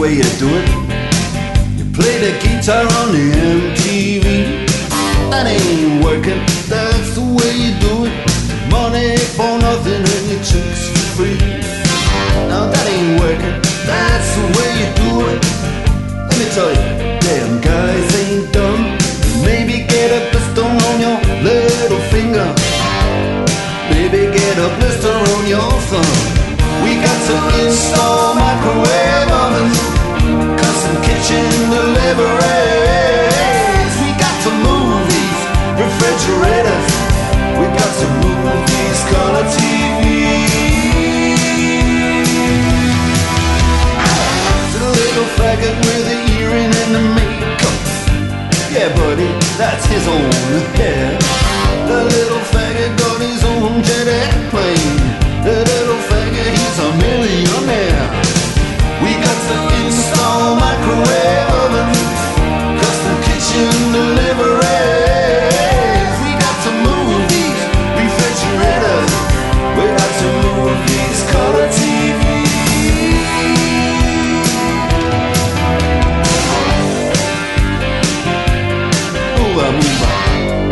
way you do it. You play the guitar on the MTV. That ain't working, that's the way you do it. Money for nothing and your chicks for free. Now that ain't working, that's the way you do it. Let me tell you, damn guys ain't dumb. Maybe get a blister on your little finger. Maybe get a blister on your thumb. We got to install microwave ovens, custom kitchen deliveries. We got to move these refrigerators. We got to move these color TVs. The little faggot with the earring and the makeup. Yeah, buddy, that's his own hair. The little faggot got his own jet airplane. The little faggot, he's a millionaire. We got to install microwave oven, custom kitchen deliveries. We got to move these refrigerators. We got to move these color TVs. Move on, move on.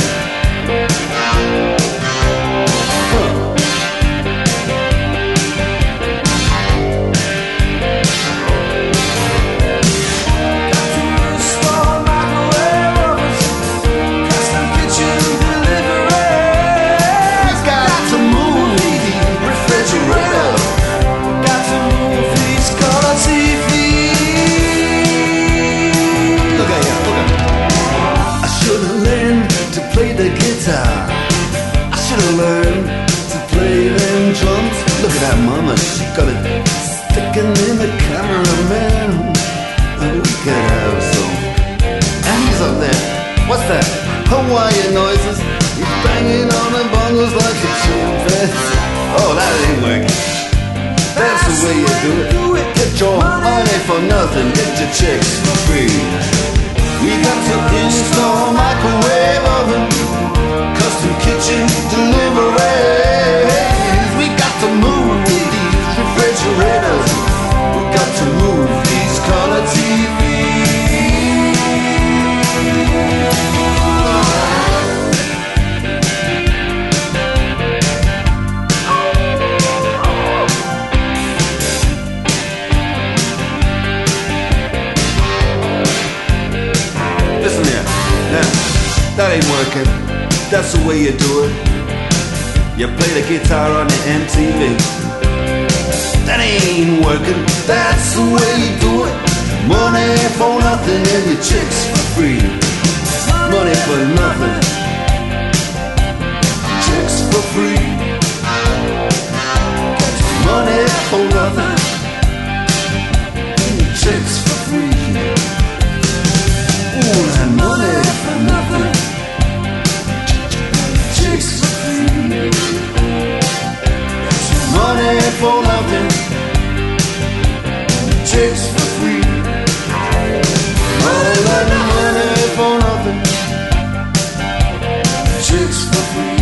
That mama, she got it sticking in the cameraman. We could have some. And he's up there. What's that? Hawaiian noises. He's banging on the bongos like a chimpanzee. Oh, that ain't working. That's the way you do it. Get your money for nothing. Get your chicks for free. We got to install microwave oven, custom kitchen deliveries. We got to move these refrigerators. We got to move these color TVs. Listen here, now, that ain't working. That's the way you do it. You play the guitar on the MTV. That ain't working, that's the way you do it. Money for nothing and your chicks for free. Money for nothing, chicks for free. Money for nothing, chicks for free. Ooh, that money for nothing, chicks for free. Money for nothing, chicks for free. All that money for nothing, chicks for free.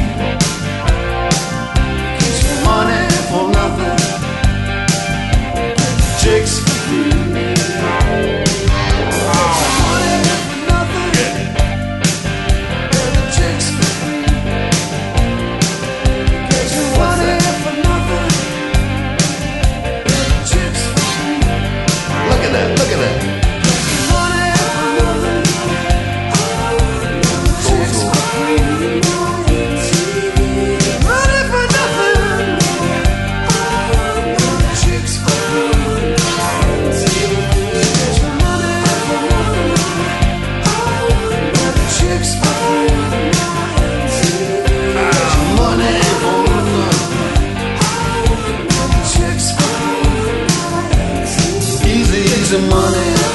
Money for nothing, chicks for free. Look at that. Money.